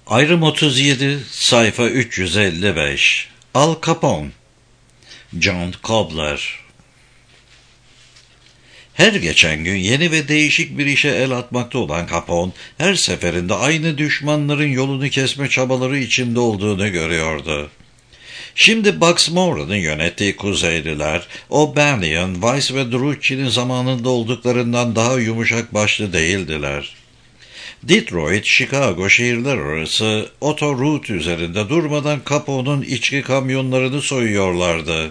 Ayrım 37, sayfa 355. Al Capone, John Cobbler. Her geçen gün yeni ve değişik bir işe el atmakta olan Capone, her seferinde aynı düşmanların yolunu kesme çabaları içinde olduğunu görüyordu. Şimdi Bugs Moran'ın yönettiği Kuzeyliler, O'Banion, Weiss ve Drucci'nin zamanında olduklarından daha yumuşak başlı değildiler. Detroit, Chicago şehirler arası otoroute üzerinde durmadan Capone'un içki kamyonlarını soyuyorlardı.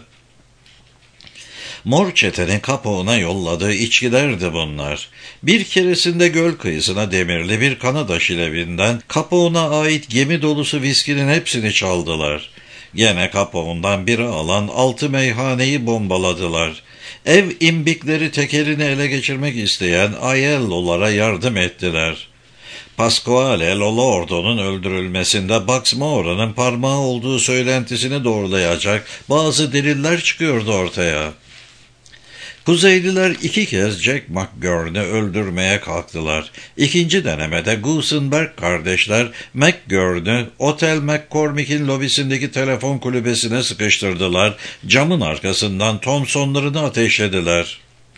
Mor çetenin Capone'a yolladığı içkilerdi bunlar. Bir keresinde göl kıyısına demirli bir Kanada şilevinden Capone'a ait gemi dolusu viskinin hepsini çaldılar. Gene Capone'dan biri alan 6 meyhaneyi bombaladılar. Ev imbikleri tekerini ele geçirmek isteyen Aiello'lara yardım ettiler. Pasquale Lolordo'nun öldürülmesinde Bugs Moran'ın parmağı olduğu söylentisini doğrulayacak bazı deliller çıkıyordu ortaya. Kuzeyliler 2 kez Jack McGurn'ü öldürmeye kalktılar. İkinci denemede Gusenberg kardeşler McGurn'ü Otel McCormick'in lobisindeki telefon kulübesine sıkıştırdılar. Camın arkasından Thompson'larını ateşlediler.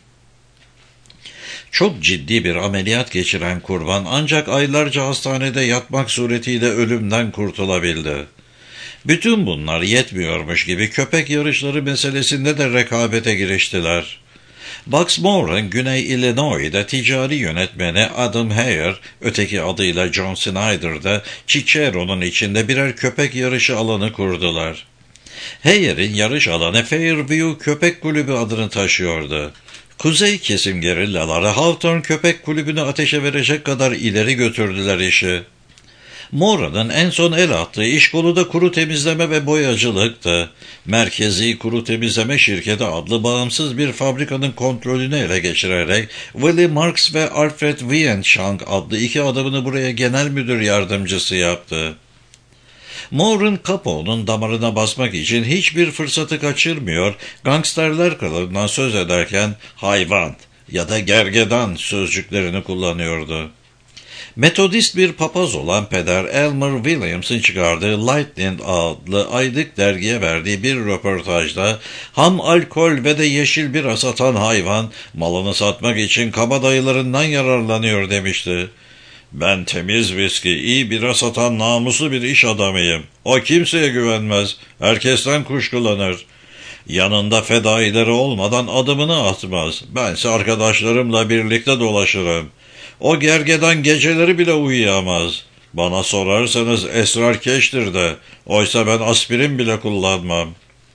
Çok ciddi bir ameliyat geçiren kurban ancak aylarca hastanede yatmak suretiyle ölümden kurtulabildi. Bütün bunlar yetmiyormuş gibi köpek yarışları meselesinde de rekabete giriştiler. Bugs Moran, Güney Illinois'da ticari yönetmeni Adam Hayer, öteki adıyla John Snyder'da Cicero'nun içinde birer köpek yarışı alanı kurdular. Hayer'in yarış alanı Fairview Köpek Kulübü adını taşıyordu. Kuzey kesim gerillaları Hawthorne Köpek Kulübü'nü ateşe verecek kadar ileri götürdüler işi. Moran'ın en son el attığı iş kolu da kuru temizleme ve boyacılıktı. Merkezi Kuru Temizleme Şirketi adlı bağımsız bir fabrikanın kontrolünü ele geçirerek Willie Marks ve Alfred Wienshank adlı 2 adamını buraya genel müdür yardımcısı yaptı. Moran, Capone'un damarına basmak için hiçbir fırsatı kaçırmıyor, gangsterler kralından söz ederken hayvan ya da gergedan sözcüklerini kullanıyordu. Metodist bir papaz olan peder Elmer Williams'ın çıkardığı Lightning adlı aylık dergiye verdiği bir röportajda ham alkol ve de yeşil bira satan hayvan malını satmak için kabadayılarından yararlanıyor demişti. Ben temiz viski, iyi bira satan namuslu bir iş adamıyım. O kimseye güvenmez, herkesten kuşkulanır. Yanında fedaileri olmadan adımını atmaz. Bense arkadaşlarımla birlikte dolaşırım. O gergedan geceleri bile uyuyamaz. Bana sorarsanız esrarkeştir de, oysa ben aspirin bile kullanmam.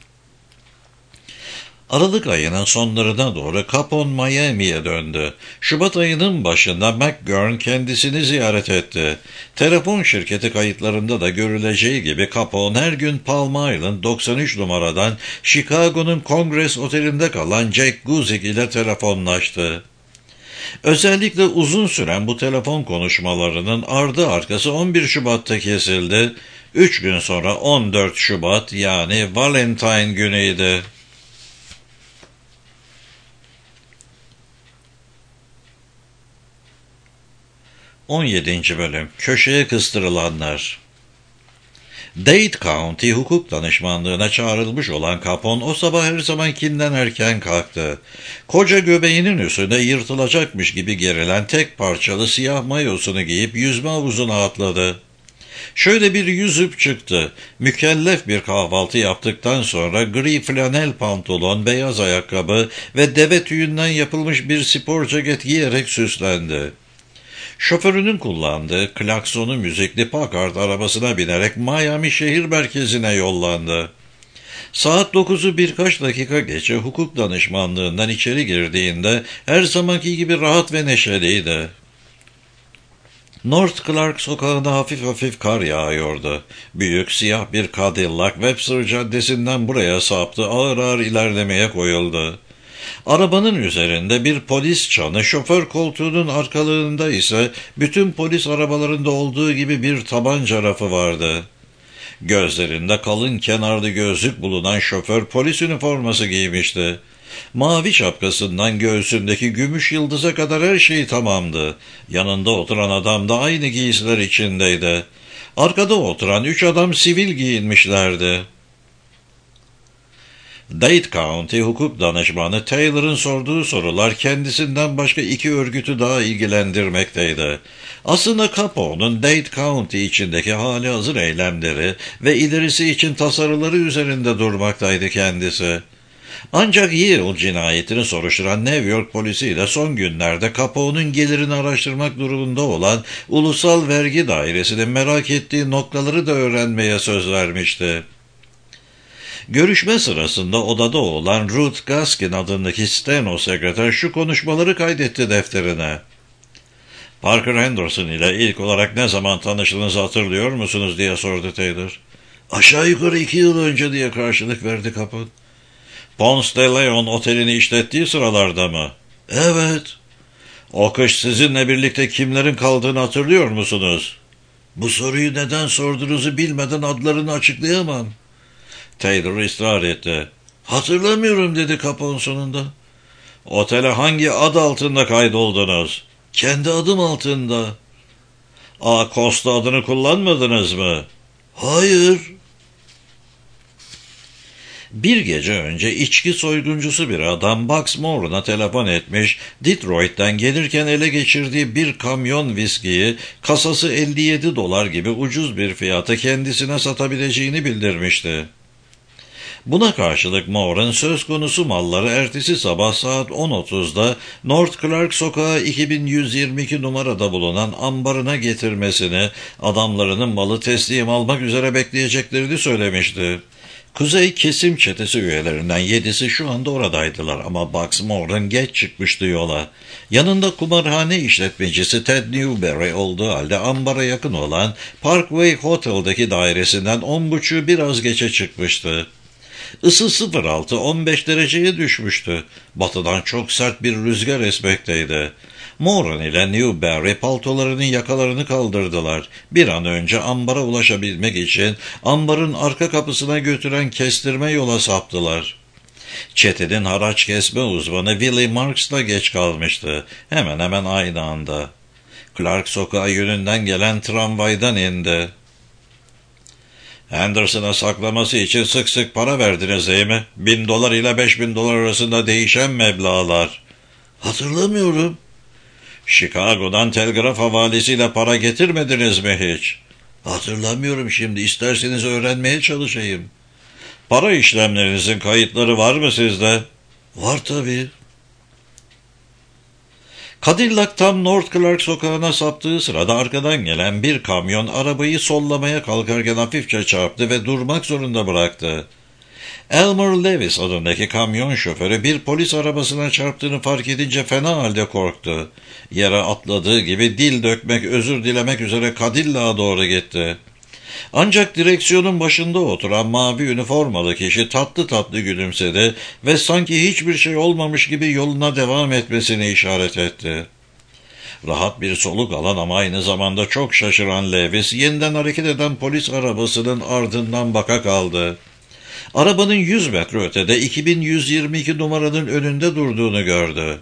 Aralık ayının sonlarına doğru Capone Miami'ye döndü. Şubat ayının başında McGurn kendisini ziyaret etti. Telefon şirketi kayıtlarında da görüleceği gibi Capone her gün Palm Island 93 numaradan Chicago'nun Congress Oteli'nde kalan Jack Guzik ile telefonlaştı. Özellikle uzun süren bu telefon konuşmalarının ardı arkası 11 Şubat'ta kesildi. 3 gün sonra 14 Şubat yani Valentine günüydü. 17. Bölüm. Köşeye kıstırılanlar. Dade County hukuk danışmanlığına çağrılmış olan Capone o sabah her zamankinden erken kalktı. Koca göbeğinin üstünde yırtılacakmış gibi gerilen tek parçalı siyah mayosunu giyip yüzme havuzuna atladı. Şöyle bir yüzüp çıktı. Mükellef bir kahvaltı yaptıktan sonra gri flanel pantolon, beyaz ayakkabı ve deve tüyünden yapılmış bir spor ceket giyerek süslendi. Şoförünün kullandığı klaksonu müzikli Packard arabasına binerek Miami şehir merkezine yollandı. Saat 9'u birkaç dakika geçe hukuk danışmanlığından içeri girdiğinde her zamanki gibi rahat ve neşeliydi. North Clark sokağına hafif hafif kar yağıyordu. Büyük siyah bir Cadillac Webster Caddesi'nden buraya saptı, ağır ağır ilerlemeye koyuldu. Arabanın üzerinde bir polis çanı, şoför koltuğunun arkalığında ise bütün polis arabalarında olduğu gibi bir tabanca rafı vardı. Gözlerinde kalın kenarlı gözlük bulunan şoför polis üniforması giymişti. Mavi şapkasından göğsündeki gümüş yıldıza kadar her şey tamamdı. Yanında oturan adam da aynı giysiler içindeydi. Arkada oturan 3 adam sivil giyinmişlerdi. Dade County hukuk danışmanı Taylor'ın sorduğu sorular kendisinden başka 2 örgütü daha ilgilendirmekteydi. Aslında Capone'un Dade County içindeki halihazır eylemleri ve ilerisi için tasarıları üzerinde durmaktaydı kendisi. Ancak Yale cinayetini soruşturan New York polisiyle son günlerde Capone'un gelirini araştırmak durumunda olan Ulusal Vergi Dairesi'nin merak ettiği noktaları da öğrenmeye söz vermişti. Görüşme sırasında odada olan Ruth Gaskin adındaki steno sekreter şu konuşmaları kaydetti defterine. Parker Henderson ile ilk olarak ne zaman tanıştığınızı hatırlıyor musunuz diye sordu Taylor. Aşağı yukarı 2 yıl önce diye karşılık verdi Capone. Ponce de Leon otelini işlettiği sıralarda mı? Evet. O kış sizinle birlikte kimlerin kaldığını hatırlıyor musunuz? Bu soruyu neden sorduğunuzu bilmeden adlarını açıklayamam. Taylor ısrar etti. Hatırlamıyorum dedi Capone sonunda. Otele hangi ad altında kaydoldunuz? Kendi adım altında. Costa adını kullanmadınız mı? Hayır. Bir gece önce içki soyguncusu bir adam Bugs Moran'a telefon etmiş, Detroit'ten gelirken ele geçirdiği bir kamyon viskiyi kasası $57 gibi ucuz bir fiyata kendisine satabileceğini bildirmişti. Buna karşılık Moran söz konusu malları ertesi sabah saat 10.30'da North Clark Sokağı 2122 numarada bulunan ambarına getirmesini, adamlarının malı teslim almak üzere bekleyeceklerini söylemişti. Kuzey Kesim Çetesi üyelerinden 7'si şu anda oradaydılar ama Bugs Moran geç çıkmıştı yola. Yanında kumarhane işletmecisi Ted Newberry olduğu halde ambara yakın olan Parkway Hotel'daki dairesinden 10.30 biraz geçe çıkmıştı. Isı 0.6-15 dereceye düşmüştü. Batıdan çok sert bir rüzgar esmekteydi. Moran ile Newberry paltolarının yakalarını kaldırdılar. Bir an önce ambara ulaşabilmek için ambarın arka kapısına götüren kestirme yola saptılar. Çetenin haraç kesme uzmanı Willie Marks da geç kalmıştı. Hemen hemen aynı anda. Clark Sokağı yönünden gelen tramvaydan indi. Henderson'a saklaması için sık sık para verdiniz değil mi? $1000 ile $5000 arasında değişen meblağlar. Hatırlamıyorum. Chicago'dan telgraf havalesiyle para getirmediniz mi hiç? Hatırlamıyorum şimdi. İsterseniz öğrenmeye çalışayım. Para işlemlerinizin kayıtları var mı sizde? Var tabii. Cadillac tam North Clark Sokağı'na saptığı sırada arkadan gelen bir kamyon arabayı sollamaya kalkarken hafifçe çarptı ve durmak zorunda bıraktı. Elmer Lewis adındaki kamyon şoförü bir polis arabasına çarptığını fark edince fena halde korktu. Yere atladığı gibi dil dökmek, özür dilemek üzere Cadillac'a doğru gitti. Ancak direksiyonun başında oturan mavi üniformalı kişi tatlı tatlı gülümsedi ve sanki hiçbir şey olmamış gibi yoluna devam etmesini işaret etti. Rahat bir soluk alan ama aynı zamanda çok şaşıran Lewis yeniden hareket eden polis arabasının ardından baka kaldı. Arabanın 100 metre ötede 2122 numaranın önünde durduğunu gördü.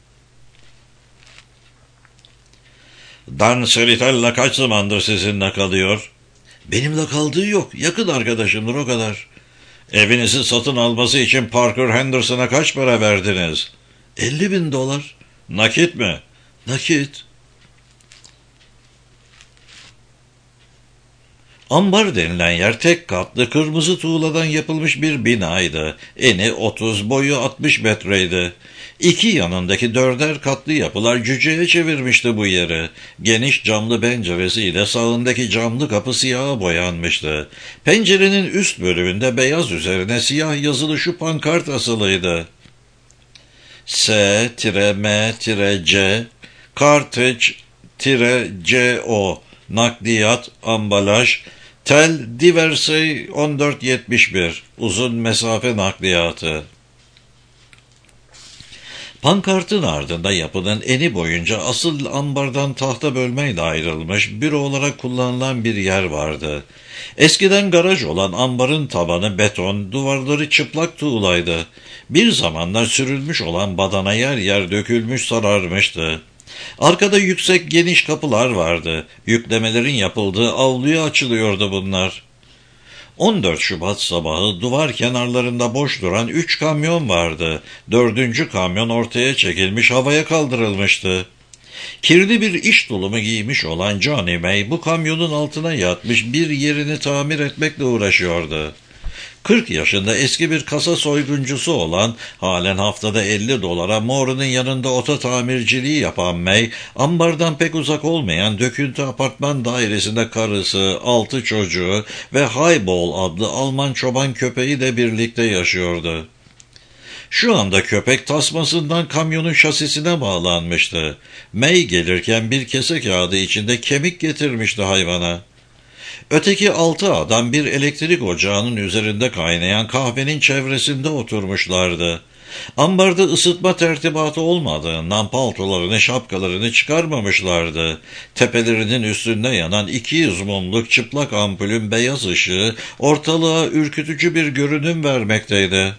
Dan Seritella kaç zamandır sizinle kalıyor? Benimle kaldığı yok. Yakın arkadaşımdır o kadar. Evinizi satın alması için Parker Henderson'a kaç para verdiniz? $50.000. Nakit mi? Nakit. Ambar denilen yer tek katlı kırmızı tuğladan yapılmış bir binaydı. Eni 30, boyu 60 metreydi. İki yanındaki 4'er katlı yapılar cüceye çevirmişti bu yeri. Geniş camlı penceresiyle sağındaki camlı kapı siyaha boyanmıştı. Pencerenin üst bölümünde beyaz üzerine siyah yazılı şu pankart asılıydı. S-M-C Cartage-CO Nakliyat, ambalaj, tel Diversey 1471 uzun mesafe nakliyatı. Pankartın ardında yapının eni boyunca asıl ambardan tahta bölmeyle ayrılmış büro olarak kullanılan bir yer vardı. Eskiden garaj olan ambarın tabanı beton, duvarları çıplak tuğlaydı. Bir zamanlar sürülmüş olan badana yer yer dökülmüş sararmıştı. Arkada yüksek geniş kapılar vardı. Yüklemelerin yapıldığı avluya açılıyordu bunlar. 14 Şubat sabahı duvar kenarlarında boş duran 3 kamyon vardı. 4. kamyon ortaya çekilmiş, havaya kaldırılmıştı. Kirli bir iş tulumu giymiş olan Johnny May bu kamyonun altına yatmış, bir yerini tamir etmekle uğraşıyordu. 40 yaşında eski bir kasa soyguncusu olan, halen haftada $50 Moore'un yanında oto tamirciliği yapan May, ambardan pek uzak olmayan döküntü apartman dairesinde karısı, 6 çocuğu ve Highball adlı Alman çoban köpeği de birlikte yaşıyordu. Şu anda köpek tasmasından kamyonun şasisine bağlanmıştı. May gelirken bir kese kağıdı içinde kemik getirmişti hayvana. Öteki 6 adam bir elektrik ocağının üzerinde kaynayan kahvenin çevresinde oturmuşlardı. Ambarda ısıtma tertibatı olmadığından paltolarını, şapkalarını çıkarmamışlardı. Tepelerinin üstünde yanan 200 mumluk çıplak ampulün beyaz ışığı ortalığa ürkütücü bir görünüm vermekteydi.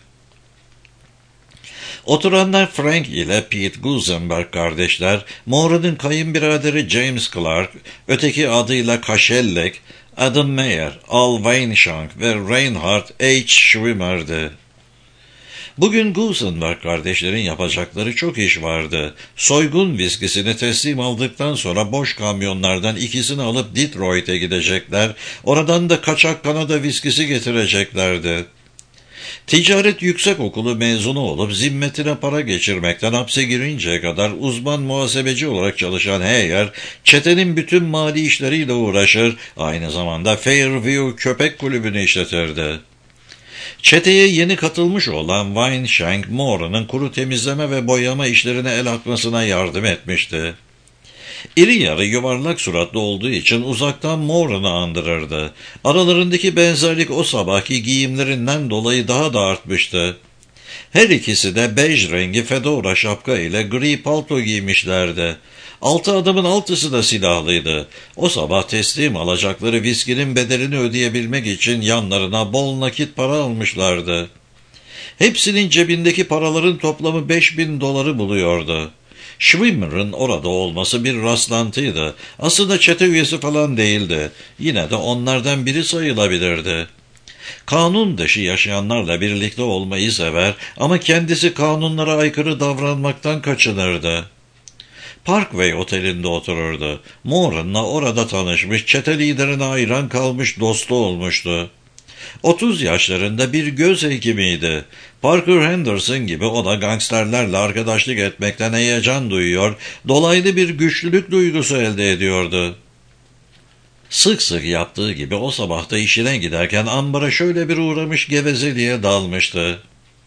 Oturanlar Frank ile Pete Gusenberg kardeşler, Moore'un kayınbiraderi James Clark, öteki adıyla Kaşellek, Adam Meyer, Al Weinschank ve Reinhard H. Schwimmer'di. Bugün Gusenberg kardeşlerin yapacakları çok iş vardı. Soygun viskisini teslim aldıktan sonra boş kamyonlardan ikisini alıp Detroit'e gidecekler, oradan da kaçak Kanada viskisi getireceklerdi. Ticaret Yüksekokulu mezunu olup zimmetine para geçirmekten hapse girinceye kadar uzman muhasebeci olarak çalışan Heyer, çetenin bütün mali işleriyle uğraşır, aynı zamanda Fairview Köpek Kulübü'nü işletirdi. Çeteye yeni katılmış olan Weinschank, Moore'un kuru temizleme ve boyama işlerine el atmasına yardım etmişti. İri yarı yuvarlak suratlı olduğu için uzaktan Moore'unu andırırdı. Aralarındaki benzerlik o sabahki giyimlerinden dolayı daha da artmıştı. Her ikisi de bej rengi fedora şapka ile gri palto giymişlerdi. 6 adamın 6'sı da silahlıydı. O sabah teslim alacakları viskinin bedelini ödeyebilmek için yanlarına bol nakit para almışlardı. Hepsinin cebindeki paraların toplamı $5.000 buluyordu. Schwimmer'ın orada olması bir rastlantıydı. Aslında çete üyesi falan değildi. Yine de onlardan biri sayılabilirdi. Kanun dışı yaşayanlarla birlikte olmayı sever ama kendisi kanunlara aykırı davranmaktan kaçınırdı. Parkway Oteli'nde otururdu. Moore'unla orada tanışmış, çete liderine hayran kalmış, dostu olmuştu. 30 yaşlarında bir göz hekimiydi. Parker Henderson gibi o da gangsterlerle arkadaşlık etmekten heyecan duyuyor, dolaylı bir güçlülük duygusu elde ediyordu. Sık sık yaptığı gibi o sabah da işine giderken ambara şöyle bir uğramış gevezeliğe dalmıştı.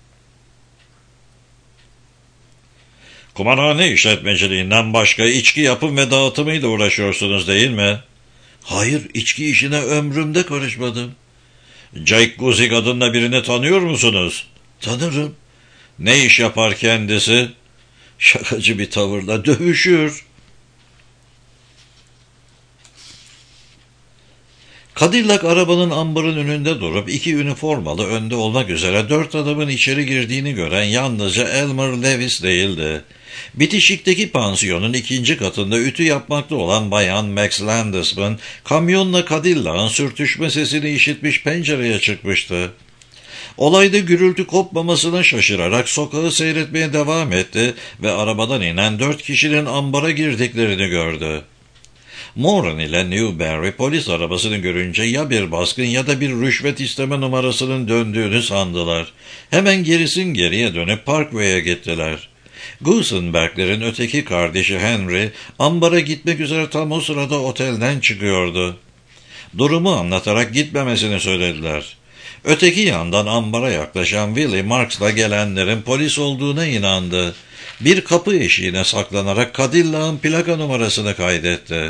Kumarhane işletmeciliğinden başka içki yapım ve dağıtımıyla uğraşıyorsunuz değil mi? Hayır, içki işine ömrümde karışmadım. Jake Guzik adında birini tanıyor musunuz? Tanırım. Ne iş yapar kendisi? Şakacı bir tavırla dövüşür. Cadillac arabanın ambarın önünde durup 2 üniformalı önde olmak üzere 4 adamın içeri girdiğini gören yalnızca Elmer Levis değildi. Bitişikteki pansiyonun 2. katında ütü yapmakta olan bayan Max Landisman, kamyonla Cadillac'ın sürtüşme sesini işitmiş pencereye çıkmıştı. Olayda gürültü kopmamasına şaşırarak sokağı seyretmeye devam etti ve arabadan inen 4 kişinin ambara girdiklerini gördü. Moran ile Newberry polis arabasını görünce ya bir baskın ya da bir rüşvet isteme numarasının döndüğünü sandılar. Hemen geriye dönüp Parkway'e gittiler. Gusenberg'lerin öteki kardeşi Henry, ambara gitmek üzere tam o sırada otelden çıkıyordu. Durumu anlatarak gitmemesini söylediler. Öteki yandan ambara yaklaşan Willie Marks'la gelenlerin polis olduğuna inandı. Bir kapı eşiğine saklanarak Cadillac'ın plaka numarasını kaydetti.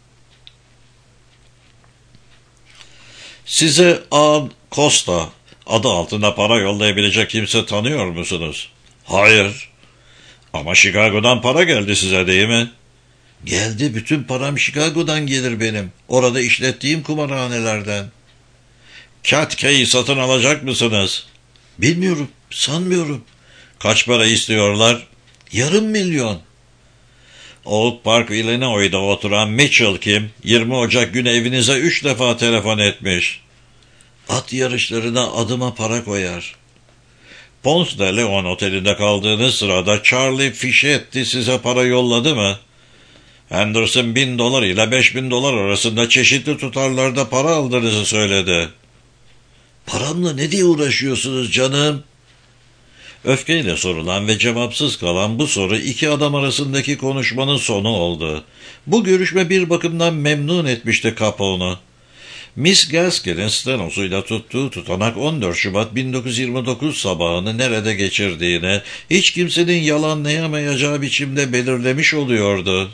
Size A. Costa adı altında para yollayabilecek kimse tanıyor musunuz? Hayır. Ama Chicago'dan para geldi size değil mi? Geldi, bütün param Chicago'dan gelir benim. Orada işlettiğim kumarhanelerden. Katka'yı satın alacak mısınız? Bilmiyorum, sanmıyorum. Kaç para istiyorlar? $500,000. Oak Park, Illinois'da oturan Mitchell kim? 20 Ocak günü evinize 3 defa telefon etmiş. At yarışlarına adıma para koyar. Ponce de Leon otelinde kaldığınız sırada Charlie Fischetti size para yolladı mı? Henderson $1000 ile $5000 arasında çeşitli tutarlarda para aldığınızı söyledi. Paramla ne diye uğraşıyorsunuz canım? Öfkeyle sorulan ve cevapsız kalan bu soru iki adam arasındaki konuşmanın sonu oldu. Bu görüşme bir bakımdan memnun etmişti Capone'u. Miss Gaskell'in stenosuyla tuttuğu tutanak 14 Şubat 1929 sabahını nerede geçirdiğini hiç kimsenin yalanlayamayacağı biçimde belirlemiş oluyordu.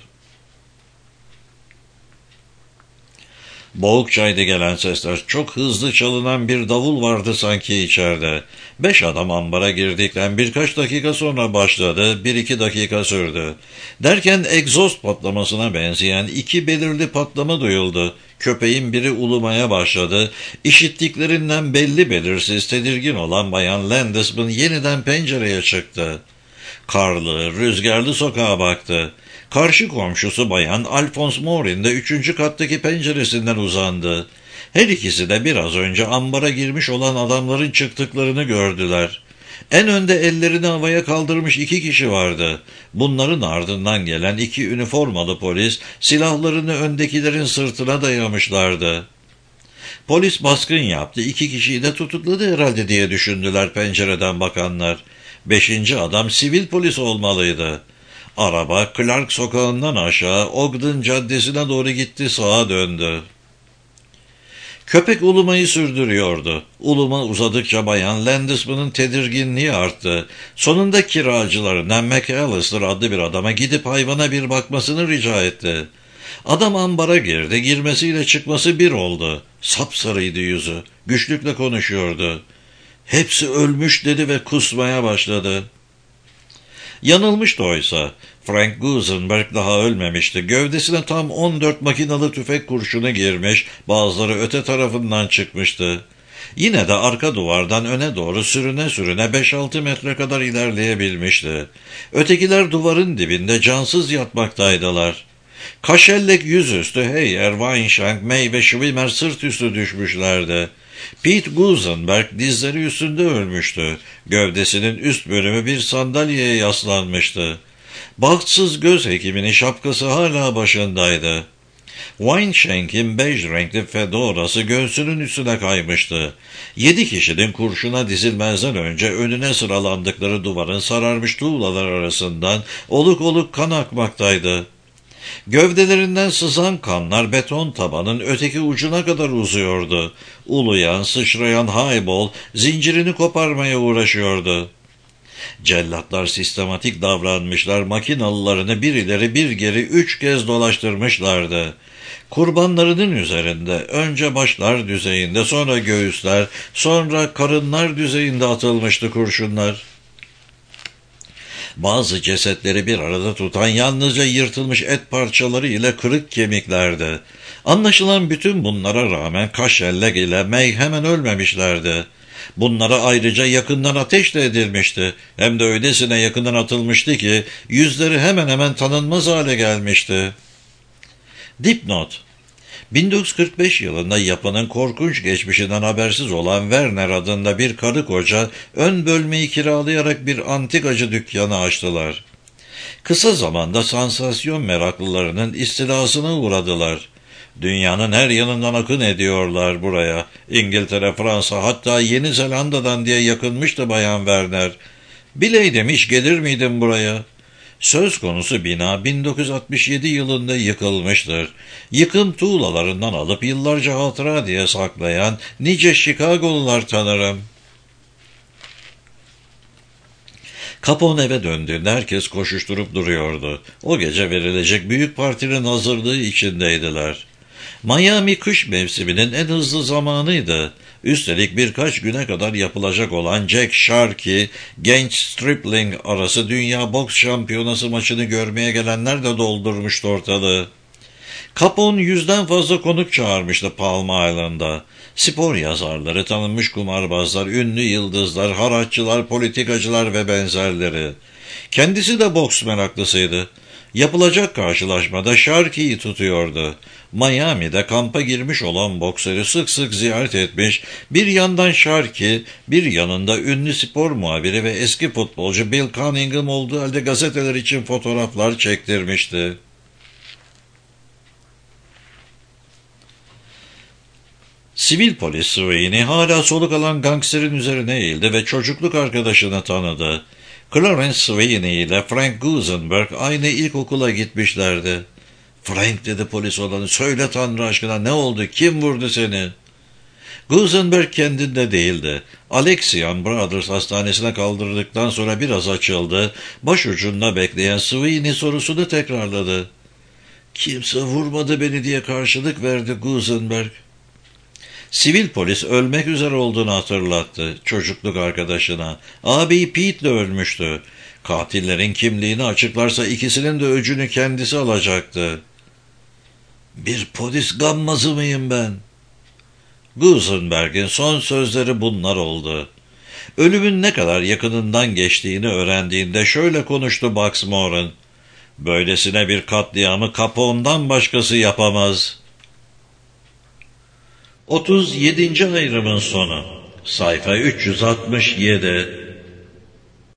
Boğuk çayda gelen sesler, çok hızlı çalınan bir davul vardı sanki içeride. 5 adam ambara girdikten birkaç dakika sonra başladı, 1-2 dakika sürdü. Derken egzoz patlamasına benzeyen 2 belirli patlama duyuldu. Köpeğin biri ulumaya başladı. İşittiklerinden belli belirsiz tedirgin olan Bayan Landisman yeniden pencereye çıktı. Karlı, rüzgarlı sokağa baktı. Karşı komşusu Bayan Alphonse Morin de 3. kattaki penceresinden uzandı. Her ikisi de biraz önce ambara girmiş olan adamların çıktıklarını gördüler. En önde ellerini havaya kaldırmış 2 kişi vardı. Bunların ardından gelen 2 üniformalı polis silahlarını öndekilerin sırtına dayamışlardı. Polis baskın yaptı, 2 kişiyi de tutukladı herhalde diye düşündüler pencereden bakanlar. 5. adam sivil polis olmalıydı. Araba Clark sokağından aşağı Ogden Caddesi'ne doğru gitti, sağa döndü. Köpek ulumayı sürdürüyordu. Uluma uzadıkça Bayan Landisman'ın tedirginliği arttı. Sonunda kiracılarından McAllister adlı bir adama gidip hayvana bir bakmasını rica etti. Adam ambara girdi, girmesiyle çıkması bir oldu. Sapsarıydı yüzü, güçlükle konuşuyordu. Hepsi ölmüş dedi ve kusmaya başladı. Yanılmıştı oysa. Frank Gusenberg daha ölmemişti. Gövdesine tam 14 makinalı tüfek kurşunu girmiş, bazıları öte tarafından çıkmıştı. Yine de arka duvardan öne doğru sürüne sürüne 5-6 metre kadar ilerleyebilmişti. Ötekiler duvarın dibinde cansız yatmaktaydılar. Kaşellek yüzüstü Heyer, Weinschenk, May ve Schwimmer sırt üstü düşmüşlerdi. Pete Gusenberg dizleri üstünde ölmüştü. Gövdesinin üst bölümü bir sandalyeye yaslanmıştı. Bahtsız göz hekiminin şapkası hala başındaydı. Weinschenk'in bej renkli fedorası göğsünün üstüne kaymıştı. 7 kişinin kurşuna dizilmezden önce önüne sıralandıkları duvarın sararmış tuğlalar arasından oluk oluk kan akmaktaydı. Gövdelerinden sızan kanlar beton tabanın öteki ucuna kadar uzuyordu. Uluyan, sıçrayan haybol zincirini koparmaya uğraşıyordu. Cellatlar sistematik davranmışlar, makinalılarını bir ileri bir geri 3 kez dolaştırmışlardı. Kurbanlarının üzerinde önce başlar düzeyinde, sonra göğüsler, sonra karınlar düzeyinde atılmıştı kurşunlar. Bazı cesetleri bir arada tutan yalnızca yırtılmış et parçaları ile kırık kemiklerdi. Anlaşılan bütün bunlara rağmen Kaşellek ile May hemen ölmemişlerdi. Bunlara ayrıca yakından ateş de edilmişti. Hem de öylesine yakından atılmıştı ki yüzleri hemen hemen tanınmaz hale gelmişti. Dipnot: 1945 yılında yapının korkunç geçmişinden habersiz olan Werner adında bir karı koca ön bölmeyi kiralayarak bir antikacı dükkanı açtılar. Kısa zamanda sansasyon meraklılarının istilasına uğradılar. Dünyanın her yanından akın ediyorlar buraya. İngiltere, Fransa, hatta Yeni Zelanda'dan diye yakınmıştı Bayan Werner. Bileydim hiç gelir miydim buraya? Söz konusu bina 1967 yılında yıkılmıştır. Yıkım tuğlalarından alıp yıllarca hatıra diye saklayan nice Chicago'lular tanırım. Capone eve döndüğünde herkes koşuşturup duruyordu. O gece verilecek büyük partinin hazırlığı içindeydiler. Miami kış mevsiminin en hızlı zamanıydı. Üstelik birkaç güne kadar yapılacak olan Jack Sharkey, genç stripling arası dünya boks şampiyonası maçını görmeye gelenler de doldurmuştu ortalığı. Capone 100'den fazla konuk çağırmıştı Palm Island'a. Spor yazarları, tanınmış kumarbazlar, ünlü yıldızlar, haraççılar, politikacılar ve benzerleri. Kendisi de boks meraklısıydı. Yapılacak karşılaşmada Sharkey'i tutuyordu. Miami'de kampa girmiş olan boksörü sık sık ziyaret etmiş, bir yandan Sharkey, bir yanında ünlü spor muhabiri ve eski futbolcu Bill Cunningham olduğu halde gazeteler için fotoğraflar çektirmişti. Sivil polis Sweeney hala soluk alan gangsterin üzerine eğildi ve çocukluk arkadaşını tanıdı. Clarence Sweeney ile Frank Gusenberg aynı ilkokula gitmişlerdi. "Frank," dedi polis olanı, "söyle Tanrı aşkına, ne oldu, kim vurdu seni?" Gusenberg kendinde değildi. Alexian Brothers hastanesine kaldırıldıktan sonra biraz açıldı. Başucunda bekleyen Sweeney sorusunu tekrarladı. "Kimse vurmadı beni," diye karşılık verdi Gusenberg. Sivil polis ölmek üzere olduğunu hatırlattı çocukluk arkadaşına. Abi Pete'le ölmüştü. Katillerin kimliğini açıklarsa ikisinin de öcünü kendisi alacaktı. "Bir polis gammazı mıyım ben?" Gusenberg'in son sözleri bunlar oldu. Ölümün ne kadar yakınından geçtiğini öğrendiğinde şöyle konuştu Bugs Moran. "Böylesine bir katliamı Capone'dan başkası yapamaz." 37. ayrımın sonu. Sayfa 367.